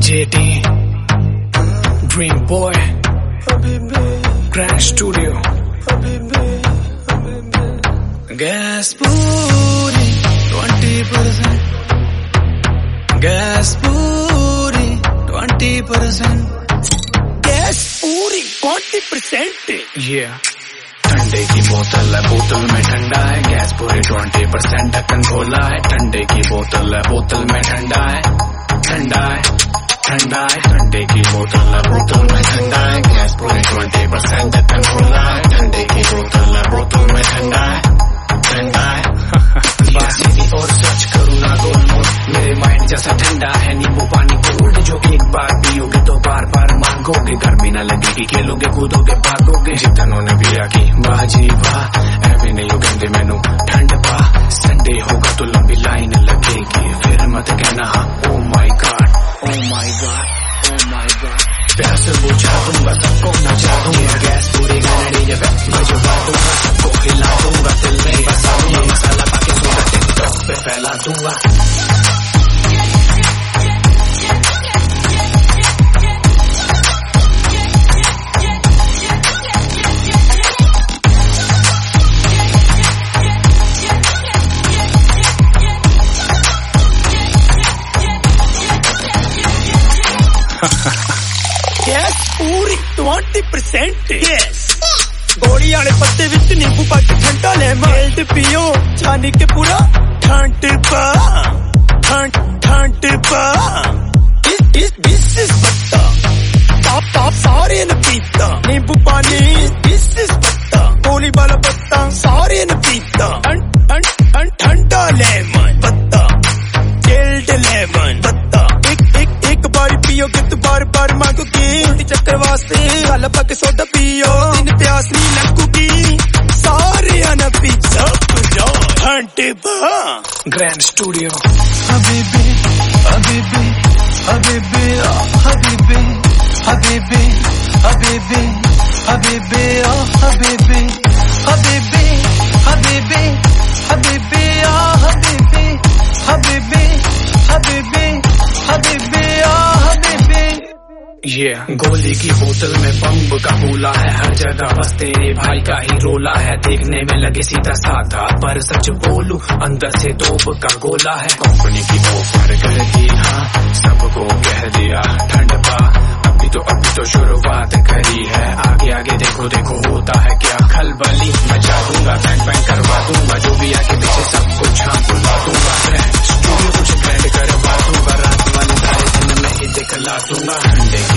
JD, Dream Boy, Grand Studio, gas पूरी 20%, gas पूरी 20%, gas पूरी 20%, yeah. ठंडे की बोतल है, बोतल में ठंडा है, गैस पूरी 20%, ढक्कन खोला है। ठंडे की बोतल है, बोतल में ठंडा है, ठंडा है, ठंडा है। ठंडे की बोतल है, बोतल में ठंडा है, गैस पूरी 20%, ढक्कन खोला है। ठंडे की बोतल है, बोतल में ठंडा है, ठंडा है। बात सीधी और सच करूँ ना गोलमोल, मेरे माइंड जैसा ठंडा है नींबू पानी कोल्ड, जो एक बार पियोगे तो बार बार मांगोगे। गर्मी ना लगेगी, खेलोगे कूदोगे भागोगे। जितनों ने पिया की बाजी वाह, ऐवे नहीं हो गंदे मैनू ठंड पा। संडे होगा तो लंबी लाइन लगेगी, फिर मत कहना oh my god, oh my god, oh my god. प्यार से बुझा दूंगा, सबको नचा दूंगा, गैस पूरी गनड़ी जब मैं जुटा दूंगा, सबको खिला दूंगा, दिल में बसा दूंगा, मसाला पाके सोना टिकटॉक पे फैला दूंगा। गैस पूरी 20%, yes. गोली वाले पत्ते विच नींबू पा के ठंडा ले मेल्ट पियो, छानी के पूरा ठंड पा, ठंड पा। This is पत्ता, top सारे न पीता, नींबू पानी this is पत्ता, गोली वाला पत्ता सारे न पीता, ठंडा लेमन पत्ता, चिल्ड लेमन पत्ता। एक बार पियोगे तो बार बार मांगोगे, उल्टी चक्कर वास्ते काला पाके सोडा पियो, दिन प्यास नहीं लगूगी, सारे आना पिज्जा ठंडे बा। Grand studio. हबीबी हबीबी हबीबी हबीबी हबीबी हबीबी हबीबी हबीबी हबीबी हबीबी हबीबी हबीबी हबीबी हबीबी हबीबी ये गोली की बोतल में बम का गोला है, हर जगह बस तेरे भाई का ही रोला है। देखने में लगे सीधा साधा, पर सच बोलूं अंदर से तोप का गोला है। कंपनी की ऑफर कर दी, हाँ सबको कह दिया ठंड पा, अभी तो शुरुआत करी है, आगे आगे देखो देखो होता है क्या खलबली। मचा दूंगा, बैंग बैंग करवा दूंगा, जो भी आगे पीछे सबको छाप बुला दूंगा। स्टूडियो कुछ ब्रांड करवा दूंगा, रात वाले सारे दिन में ही दिखला दूंगा।